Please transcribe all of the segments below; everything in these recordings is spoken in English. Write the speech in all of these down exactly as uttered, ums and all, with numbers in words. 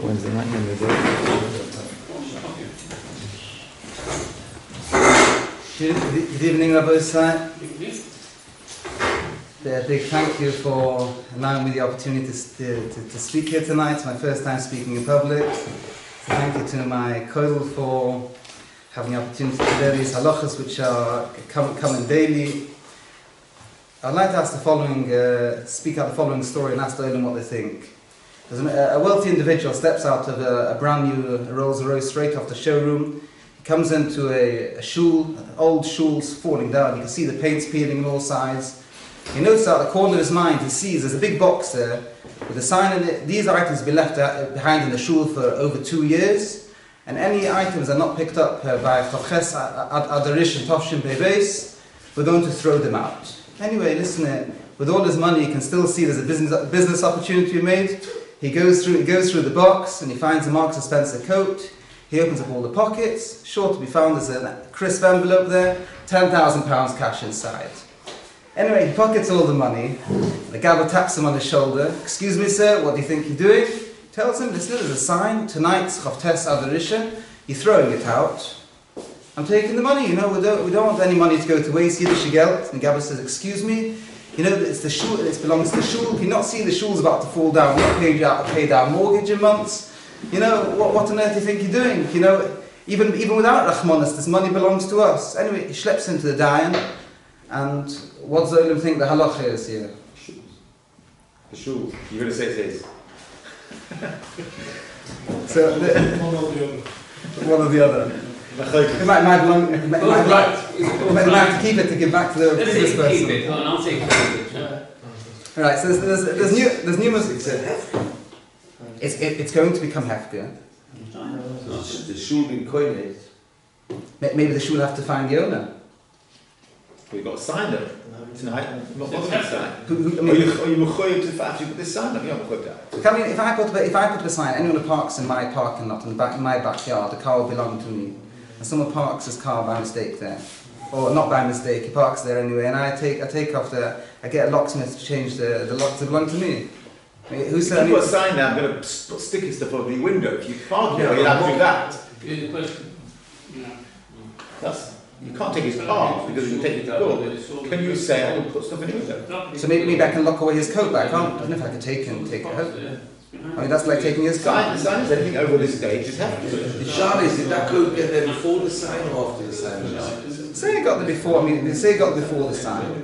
Wednesday night in the day. Good evening, Rabbi Isai. A big thank you for allowing me the opportunity to, to, to speak here tonight. It's my first time speaking in public. So thank you to my koil for having the opportunity to hear these halachas which are coming, coming daily. I'd like to ask the following, uh, speak out the following story and ask the Olam what they think. There's a, a wealthy individual steps out of a, a brand new Rolls Royce straight off the showroom. He comes into a, a shul, old shul's falling down. You can see the paint's peeling on all sides. He notices out the corner of his mind, he sees there's a big box there with a sign in it. These items have been left behind in the shul for over two years, and any items are not picked up uh, by Chavches Adarish and Tovshin Bebeis, we're going to throw them out. Anyway, listen, uh, with all his money, you can still see there's a business business opportunity made. He goes through, he goes through the box and he finds a Marks and Spencer coat. He opens up all the pockets. Sure to be found there's a crisp envelope there, ten thousand pounds cash inside. Anyway, he pockets all the money. The gabber taps him on his shoulder. Excuse me, sir, what do you think you're doing? He tells him, listen, there's a sign, tonight's Chavtes Adarisha. You're throwing it out. I'm taking the money, you know, we don't, we don't want any money to go to waste, Yiddish Geld. And the gabber says, excuse me, you know, it's the shul, it belongs to the shul. Can you not see the shul's about to fall down? We're not paid out, paid our mortgage in months. You know, what, what on earth do you think you're doing? You know, even, even without Rachmanis, this money belongs to us. Anyway, he schleps him to the Dayan. And what does the Olam think the halacha is here? The shul. You're going to say it is. So, the, One or the other. one or the other. It might, might belong, it might, might, might, might have to keep it to give back to the previous person. Keep it, and I'll take it. Right, so there's, there's, there's, new, there's numerous... It's, it, it's going to become hefker. The shul been coined. Maybe the shul will have to find the owner. We've got a sign up tonight. What was the sign? Who, who, I Are mean, you, are you mechoyev to actually put this sign up? You're not mechoyev to. I mean, if I put if I put a sign, anyone who parks in my parking lot in the back in my backyard, the car will belong to me. And someone parks his car by mistake there, or not by mistake, he parks there anyway, and I take I take off the I get a locksmith to change the the lock to belong to me. I mean, who said? If you put a sign there, I'm going to put sticky stuff over your window. If you park here, you'll have to do that. Good question. That's. You can't take his car because you can take it to door. Can you say I will put stuff in your window? So maybe, maybe I can lock away his coat back. I can't. I don't know if I can take him take it home. I mean, that's like taking his car. Sign, sign is anything over this stage is hefty. The shal is, did that coat get there before the sign or after the sign? Say it got there before. I mean, they say it got before the sign.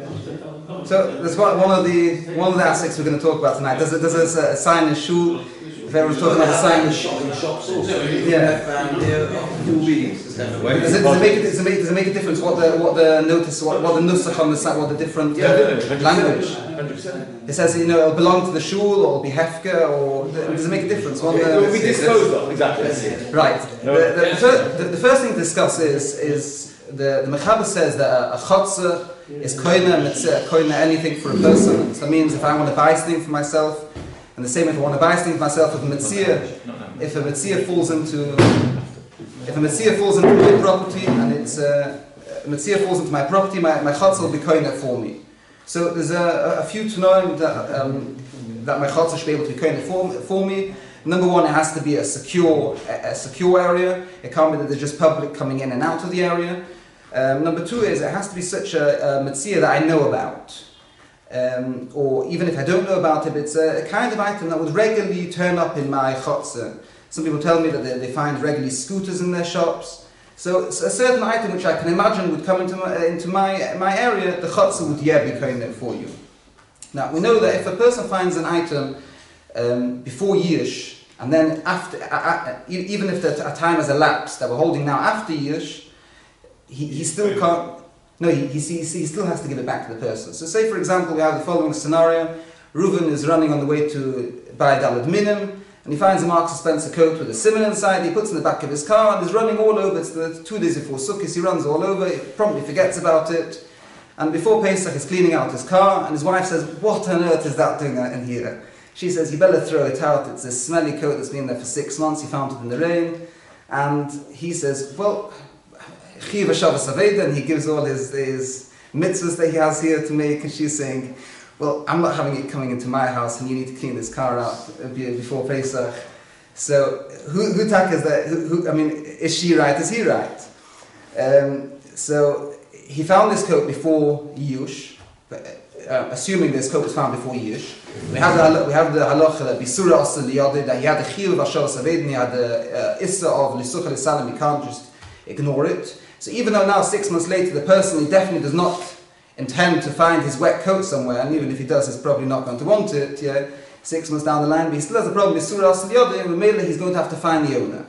So there's one one of the one of the aspects we're going to talk about tonight. Does it does a, a sign in shul? If everyone's talking about a sign in shop in shops also. Yeah. And there two weeks. Does it, does, it make, does, it make, does it make a difference what the what the notice what, what the nusach on the site what the different uh, Yeah, language? one hundred percent. It says you know it'll belong to the shul or it'll be hefker or does it make a difference? What It the, will be disposed of, exactly. right. No. The, the, the, first, the, the first thing to discuss is is the the Mechaber says that a, a chotzer is koina mitzvah, koina anything for a person. So that means if I want to buy something for myself, and the same if I want to buy something for myself, if a mitzvah, if a mitzvah falls into if a mitzvah falls into my property and it's uh, a mitzvah falls into my property, my my chotzer will be koina for me. So there's a, a few to know that um, that my chotzer should be able to be koina for, for me. Number one, it has to be a secure a, a secure area. It can't be that there's just public coming in and out of the area. Um, number two is it has to be such a, a mitzvah that I know about. Um, or even if I don't know about it, it's a, a kind of item that would regularly turn up in my chotzer. Some people tell me that they, they find regularly scooters in their shops. So it's a certain item which I can imagine would come into my, into my, my area, the chotzer would yeah be koined for you. Now we know that if a person finds an item um, before Yish, and then after, uh, uh, even if the a time has elapsed that we're holding now after Yish, he, he still can't, no, he, he, he, he still has to give it back to the person. So say for example we have the following scenario. Reuven is running on the way to buy Daled Minim, and he finds a Marks and Spencer coat with a simon inside. He puts it in the back of his car and is running all over. It's the two days before Sukkot. He runs all over. He promptly forgets about it. And before Pesach, he's cleaning out his car. And his wife says, "What on earth is that doing in here?" She says, "You better throw it out. It's a smelly coat that's been there for six months. He found it in the rain." And he says, "Well, Chiv Shabbos Aveda," and he gives all his his mitzvahs that he has here to make. And she's saying, "Well, I'm not having it coming into my house, and you need to clean this car out before Pesach." So who who is that? Who, who, I mean, is she right? Is he right? Um, so he found this coat before Yush, uh, assuming this coat was found before Yush. We have the we have the halacha that Bisura Asal Liyadi, that he had the chiyuv of Hashavas Aved, he had the uh, issa of Lisuch Salam. You can't just ignore it. So even though now six months later the person he definitely does not intend to find his wet coat somewhere, and even if he does, he's probably not going to want it. Yeah. Six months down the line, but he still has a problem with Surah Asal-Yodeh, and mainly he's going to have to find the owner.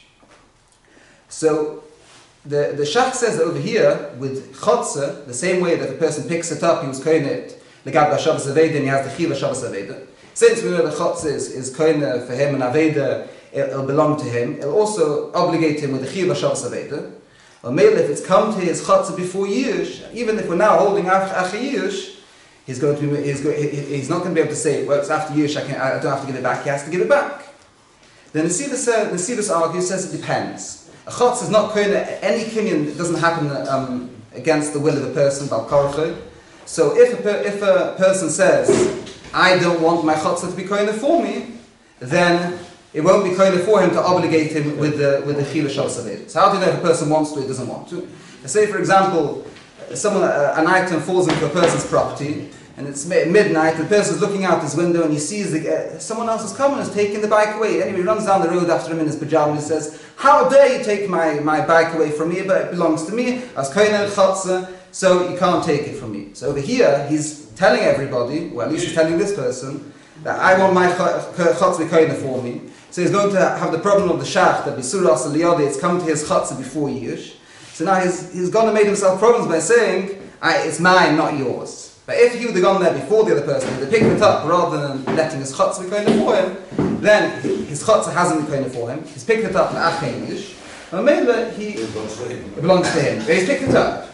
So, the, the Shach says that over here, with Chotze, the same way that a person picks it up, he was koine it, Legab HaShavas Aveda, and he has the Chiv HaShavas Aveda. Since we know that Chotze is, is koine for him, and Aveda, it, it'll belong to him, it'll also obligate him with the Chiv HaShavas Aveda. Or mainly if it's come to his Chotze before Yush, even if we're now holding after Yush, He's going to be, he's, go, he, he's not going to be able to say, well, it's after Yush, I, can, I don't have to give it back, he has to give it back. Then the Nesivis uh, Nesivis argues, says it depends. A chotz is not koine, any kinyan that doesn't happen um, against the will of a person, bal karche. So if a, per, if a person says, I don't want my chotz to be koine for me, then it won't be koine for him to obligate him with the with the chila shal saved. So how do you know if a person wants to or doesn't want to? Say, for example, someone, uh, an item falls into a person's property, and it's midnight, and the person's looking out his window, and he sees the, uh, someone else has come and has taken the bike away. Anyway, he runs down the road after him in his pajamas and says, how dare you take my, my bike away from me, but it belongs to me, as koine chotze, so you can't take it from me. So over here, he's telling everybody, well at least he's telling this person, that I want my chotze koine for me. So he's going to have the problem of the shach, that Bisura Asal Liyadi, it's come to his chotze before Yush. So now he's, he's gone and made himself problems by saying, I, it's mine, not yours. But if he would have gone there before the other person, he would have picked it up rather than letting his chotze be koine for him, then his chotze hasn't been koine for him. He's picked it up in Achei Yush, and maybe he it belongs to him. But he's picked it up.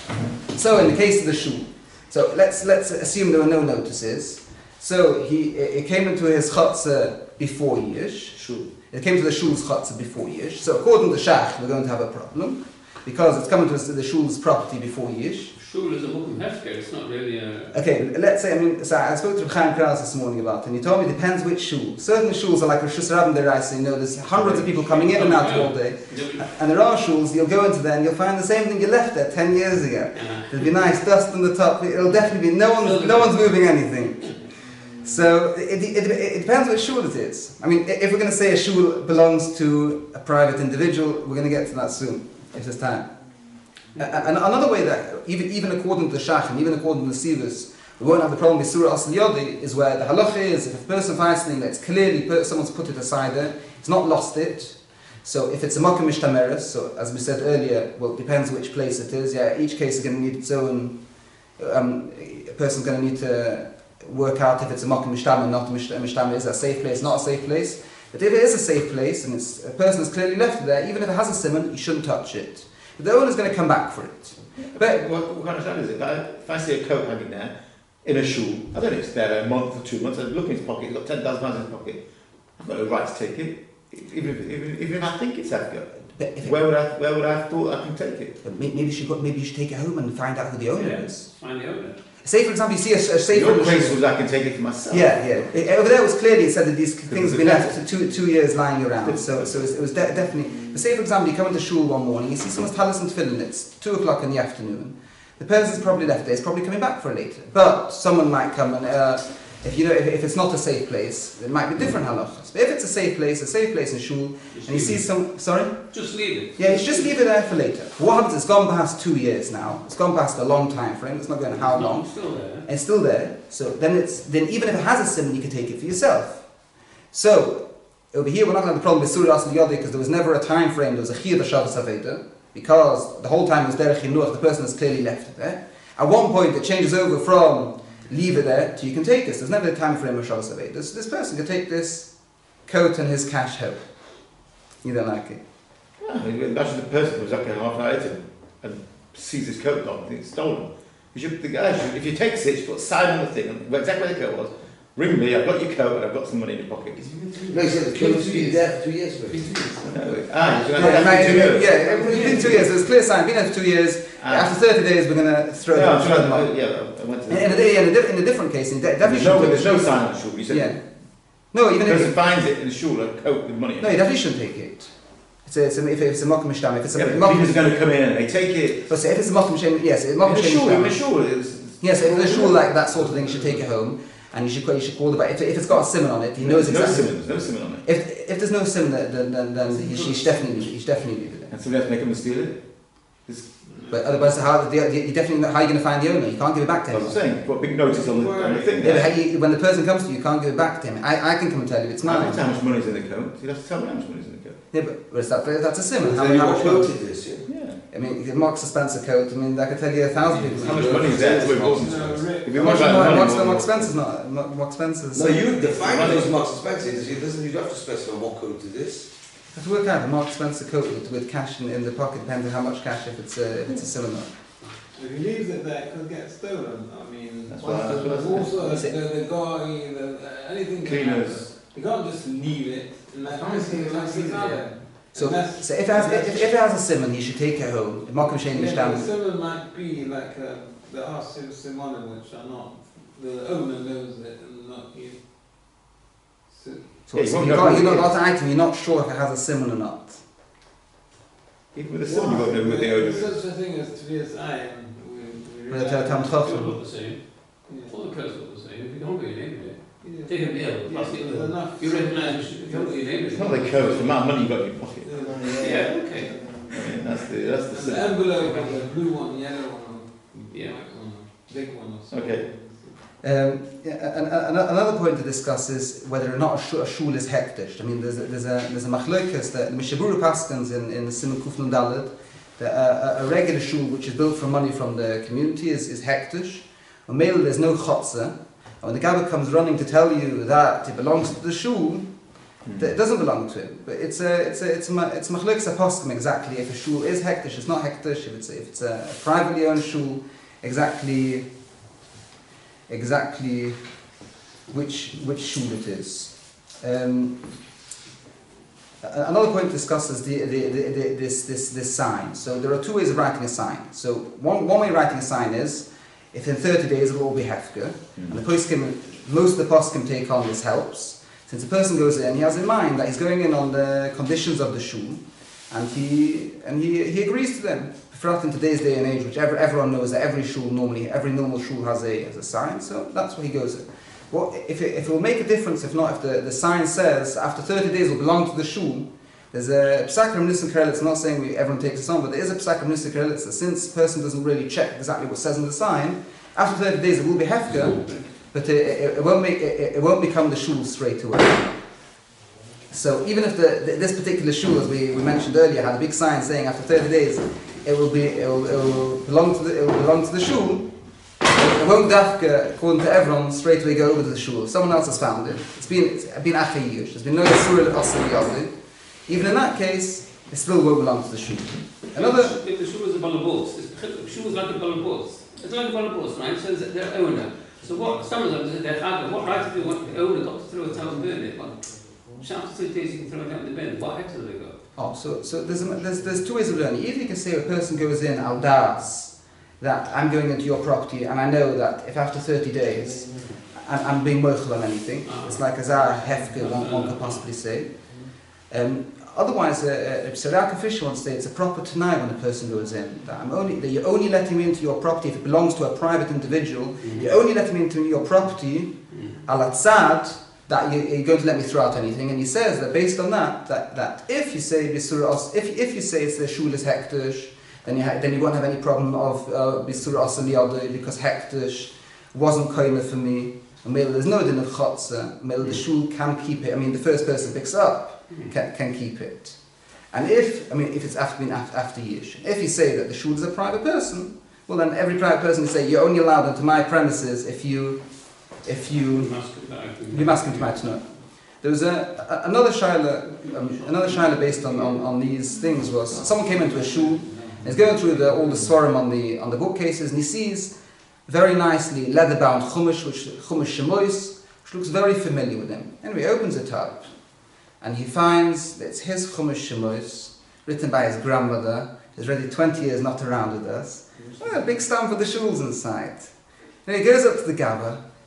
So in the case of the shul, so let's let's assume there were no notices. So he it came into his chotze before Yush. Shul. It came to the shul's chotze before Yush. So according to Shach, we're going to have a problem because it's coming to the shul's property before Yush. Shul is a mukum hefker, it's not really a... Okay, let's say, I mean, so I spoke to Chaim Kraus this morning about it, and he told me it depends which shul. Certain shuls are like Rosh Hashanah Deraisa, you know, there's hundreds of people coming in and out all day. And there are shuls, you'll go into there and you'll find the same thing you left there ten years ago. There'll be nice dust on the top, it'll definitely be, no one's, no one's moving anything. So, it, it, it, it depends which shul it is. I mean, if we're going to say a shul belongs to a private individual, we're going to get to that soon, if there's time. Uh, and another way that, even, even according to the Shach and even according to the Sivas, we won't have the problem with Surah Asal Yodi, is where the halacha is, if a person finds something that's clearly, put, someone's put it aside there, he's not lost it. So if it's a makom mishtameres, so as we said earlier, well, it depends which place it is. Yeah, each case is going to need its own, um, a person's going to need to work out if it's a makom mishtamer, not a mishtamer, is it a safe place, not a safe place. But if it is a safe place, and it's, a person has clearly left it there, even if it has a simon, you shouldn't touch it. But the owner's going to come back for it. But what, what kind of shot is it? If I see a coat hanging there in a shoe, I don't know if it's there a month or two months, I look in his pocket, he's got ten thousand pounds in his pocket. I've got no right to take it, even if, even, even if I think it's Afghan. Where would I where would I have thought I can take it? But maybe you should go, maybe you should take it home and find out who the owner Yeah, is. find the owner. Say for example, you see a, a safe. Your case was I can take it for myself. Yeah, yeah. It, over there was clearly it said that these things have been left for two two years lying around. So so it was, it was de- definitely. But say for example, you come into shul one morning, you see someone's talis and tefillin. It's two o'clock in the afternoon. The person's probably left there. He's probably coming back for it later. But someone might come and. Uh, If you know, if, if it's not a safe place, it might be different halachas. But if it's a safe place, a safe place in shul, Just and you see it. some, sorry, Just leave it. yeah, you just leave it there for later. What happens? It's gone past two years now. It's gone past a long time frame. It's not going to how No, long. it's still there. And it's still there. So then it's then even if it has a simon, you can take it for yourself. So over here, we're not going to have the problem with Surah Asal Yodi because there was never a time frame. There was a chiyuv Shavas Aveda because the whole time it was derech chinuch. The person has clearly left it there. At one point, it changes over from leave it there till you can take this. There's never a time frame of Shavas Aveda. This this person can take this coat and his cash home. You don't like it? Yeah, imagine the person who's like a half hour later and sees his coat gone, thinks it's stolen. You should, the guy should, if you take it, you should put a sign on the thing, and exactly where the coat was. Ring me, I've got your coat and I've got some money in your pocket. No, he said the coat's been there for two years. Bro. No, ah, you're Yeah, going to have yeah, two years. yeah, it's been two years. So it's a clear sign. Been there for two years. Ah. After thirty days, we're going to throw Yeah, them. I'm throw sure them I, out. yeah, I went to In, in, a, in, a, di- in a different case, in de- definitely There's no, should there's no sign on the shoe. You said Yeah. No, even The if person finds it in the shul, a coat with money in no, you it. definitely shouldn't take it. It's a, it's a, if it's a mokum shtam, if it's a Yeah, the mokum, cleaners are going to come in and they take it. but say if it's a mokum shem, yes, a In mokum the shul, in the shem. shul, it's... Yes, if it's a shul like that sort of thing, you should take it home, and you should you should call the if, if it's got a simon on it, he knows There's no exactly. simon, there's no simon on it. If if there's no simon, then then, then he, he should definitely he should definitely leave it there. And somebody has to make them steal it. But otherwise, how the, the, you definitely how are you going to find the owner? You can't give it back to That's him. what I'm saying. Put a big notice on the, on the thing Yeah, but there. how you, when the person comes to you, you can't give it back to him. I, I can come and tell you it's I mine. don't know how much money's in the coat. You'd have to tell me how much money's in the coat. Yeah, but but it's that, that's a simon. How, So you how what much? quoted this, yeah? Yeah. I mean, the Marks and Spencer coat. I mean, I could tell you a thousand people. How much money is there? That's what important. No, Rick. If you Marks want about the money, Marks what- Marks Spencer's not Mark Marks Spencer's. No, you define those Marks and Spencer's. It doesn't. You don't have to specify what quoted this. You have to work out the Marks Spencer coat with, with cash in, in the pocket, depending on how much cash. If it's a if it's a simon. If he leaves it there, it could get stolen. I mean, That's what I- that's what I there's said. also That's the, it. the guy, the, anything can Cleaners. happen. You can't just leave it. And that Honestly, honestly, like, it's it's yeah. So, That's- so if, it has, if, if it has a simon, he should take it home. If Markham Shane yeah, is but down. similar might be like uh, there are sim- simonim which are not. The owner knows it and not you. So, So, Yeah, you so won't you know can't, who you're it not is. got an item, you're not sure if it has a simon or not. Even with a simon, you won't know who the owner There's is. such a thing as Tvias Ayin. We, we But, uh, rely Tam on- It's Chacham. all the same. Yeah. All the codes look the same. If you don't put your name in it, Yeah. take a bill, Yeah, pass it there's in. enough- You recognise if you don't put your name in it. It's not the coat, it's the amount of money you've got in your pocket. Yeah, okay. I mean, that's the, that's the And the simon. envelope and the blue one, yellow one, Yeah. white one, big one or something. Okay. Um, yeah, and, and, and another point to discuss is whether or not a, sh- a shul is hektish. I mean, there's a, there's a, there's a machlokas that the Mishabura Paskins in, in Simon Kufnun Dalad, that a, a regular shul which is built for money from the community is, is hektish. On male, there's no chotza. And when the Gabba comes running to tell you that it belongs to the shul, that it doesn't belong to him. But it's a, it's a, it's a, ma- it's machlokas aposkim exactly if a shul is hektish, it's not hektish, if it's, if it's a privately owned shul, exactly exactly which which shul it is. Um, a- another point to discuss is the, the, the, the, this, this, this sign. So there are two ways of writing a sign. So one, one way of writing a sign is if in thirty days it will all be hefker, and the poskim, most of the poskim take on this helps. Since a person goes in, he has in mind that he's going in on the conditions of the shul, and he and he, he agrees to them. In today's day and age, which ever, everyone knows that every shul normally, every normal shul has a has a sign, so that's what he goes in. Well, if it, if it will make a difference, if not, if the, the sign says after thirty days will belong to the shul, there's a Psakar Nissan Kerelitz, not saying we, everyone takes this on, but there is a Psakar Nissan Kerelitz that since the person doesn't really check exactly what says in the sign, after thirty days it will be hefker, but it, it, it won't make it, it won't become the shul straight away. So even if the, the this particular shul, as we, we mentioned earlier, had a big sign saying after thirty days it will be it will, it will belong to the it will belong to the shul, it won't dafka according to everyone straight away go over to the shul. If someone else has found it, it's been it's been achayish. There's been no surah asli yadu. Even in that case, it still won't belong to the shul. Another. If the shoe is a balabos, the shoe is like a balabos. It's like a balabos, right? So it's their owner. So what? Some of them, they have what right to do? What the owner got to throw it out and burn it? Well, after three days you can throw it out in the bin. What heck do they got? Oh, so so there's, a, there's there's two ways of learning. Either you can say a person goes in al das, that I'm going into your property and I know that if after thirty days I'm, I'm being mochel on anything, it's like a zara hefke one, one could possibly say. Um, otherwise, uh, uh, Saraka Fisher once said it's a proper tenai when a person goes in. That I'm only that you're only letting me into your property if it belongs to a private individual. Mm-hmm. You're only letting me into your property al atzad, that you, you're going to let me throw out anything, and he says that based on that, that, that if you say Bisura if if you say it's the shul is hektish, then you ha- then you won't have any problem of Bisura Asali because hektish wasn't koina for me. And maybe there's no din of chotza. Maybe the shul can keep it. I mean, the first person picks up can can keep it. And if I mean if it's after being after, after years, if you say that the shul is a private person, well then every private person can say you're only allowed into my premises if you if you. You must come to my tonight. There was a, a, another shaila, um, another shaila based on, on, on these things was someone came into a shul and he's going through the, all the svarim on the on the bookcases and he sees very nicely leather bound chumash, which chumash shemois, which looks very familiar with him. Anyway, he opens it up and he finds that it's his chumash shemois written by his grandmother. He's already twenty years not around with us. Oh, a big stamp for the shuls inside. Then he goes up to the gabba.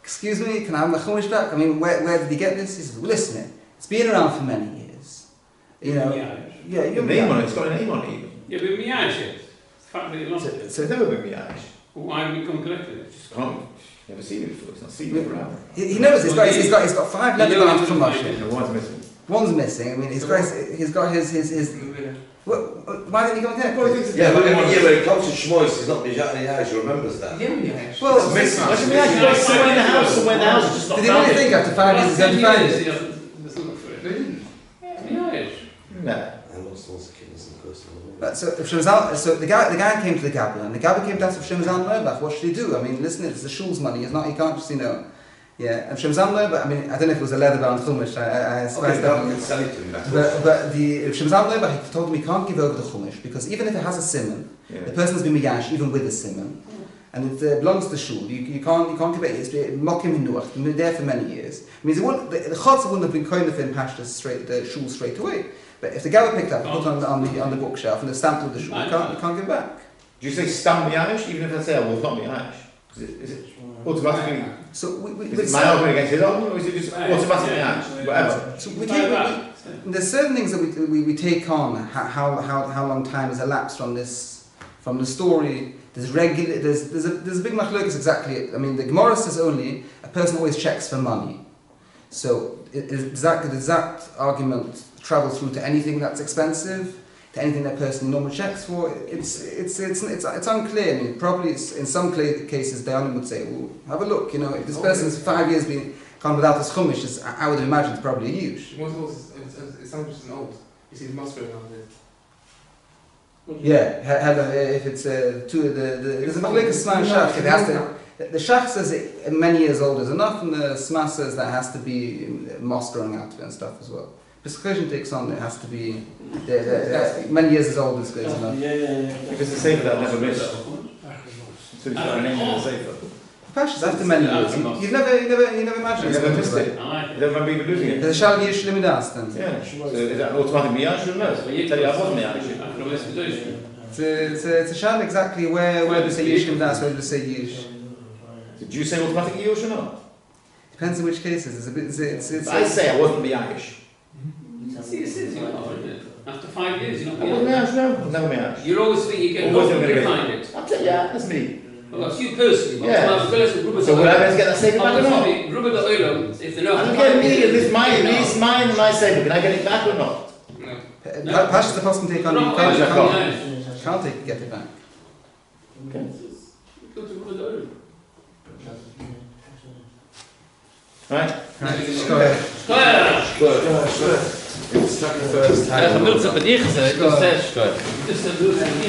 excuse me, can I have my chumash back? I mean, where, where did he get this? He says, well, listen, it's been around for many years. You know, Yeah. yeah, The you're name on it, it's got a name on it even. Yeah, but Miyash it. The fact that he lost So, it. so it's never been Miyash. Why have we come collected it? Just can't, never seen it before, it's not seen it around. He, he knows he's got, he's got, he's got five You leather know bands he's from gonna Russia. find The one's missing. One's missing. I mean, he's got, his, he's got his, his, his. What, why didn't he go in there? Well, he thinks it's Yeah, but the when, one- yeah, when it comes to Shmois, he's not Mijat Niyash, he remembers that. Well, It's missing. What's the Miyash? It's somewhere in the house, somewhere in the house, it's just not did he found really it. think after five years he's going to find it? He doesn't, doesn't look for it. Miyash. No. I lost all the kids in the course of the war. But so, if Shemazal, so the guy, the guy came to the Gabba, and the Gabba came to ask if Shemazal Nerbach, what should he do? I mean, listen, it's the shul's money. It's not. He can't just, you know, yeah. And Shemazal Nerbach, I mean, I don't know if it was a leather-bound chumash. I, I, I suppose Okay, that. no, you can sell it to him back. But, but the Shemazal Nerbach, he told him he can't give over the chumash because even if it has a simon, Yeah. the person's been miyash even with the simon, and it uh, belongs to the shul. You, you can't you can't give it. It's been mokim inuach. It's been there for many years. It means it wouldn't, the, the chotzer wouldn't have been kind of in pashtas straight the shul straight away. But if the Gabba picked up, and put it on, on the on the bookshelf and the stamped with the shul, you can't you can't give it back. Do you say stam Miyash, even if I say, oh, well, it's not Miyash? Is it, is it automatically, So we we, is we it my argument against his argument, or is it just Right. automatically Yeah. Miyash? Whatever. so we take we, there's certain things that we, we, we take on how, how how how long time has elapsed from this from the story. There's regular there's there's a there's a big machlokas exactly. I mean the Gemara says only a person always checks for money. So i- is does that does that argument travel through to anything that's expensive, to anything that person normally checks for? It's it's it's it's, it's unclear. I mean probably it's, in some cla- cases the owner would say, well, have a look. You know, if this person's five years been gone without this chumash, it's- I would imagine it's probably a huge. Most of it's, it's, it's, it's something just an old. You see the mustard on it. Yeah, ha- have a, if it's uh, two the, the there's a like a sman shach. It has to. The shach says it many years old is enough, and the sma says that has to be moss growing out of it and stuff as well. Pesachon takes on it has to be the, the, the, many years is old is good enough. Because the safer that never missed. So he's got a name in the safer. Pashas after many years, you, you've never you never you never imagined You it's never going to missed be. it. I like You it. don't remember even losing it. There's a shal yish limidas then. Yeah. So is that an automatic Miyash or no? Well, you Tell you I wasn't I Miyash. can always do it. It's a, it's a, it's a shal exactly where where do they say yish limidas, where do they say yish. Did you say automatic Miyash or not? Depends in which cases. It's a bit. It's it's, it's, I say I wasn't Miyash. See, it says you know, isn't it? After five years, you're not I wasn't Miyash. Miyash, no. I'm never Miyash. You always think you get Always lucky gonna to get find it. I'll tell you, yeah, that's me. Well, that's you personally. but Yeah. as well as the group of So the will I oil. be able to get that saver back or not? Obviously, group of the oil, if they know. I'm getting me, if it's mine, if it's mine, my saver, can I get it back or not? No. Pa- Pashas the person take on. You No, can't, you I can't, Miyash. can't take get it back. Okay. Go to group of the oil. Right? Right. Go ahead. Steuer! It's stuck in first Ja, time. gemuld op het eerste, dus zes. Dus dat doet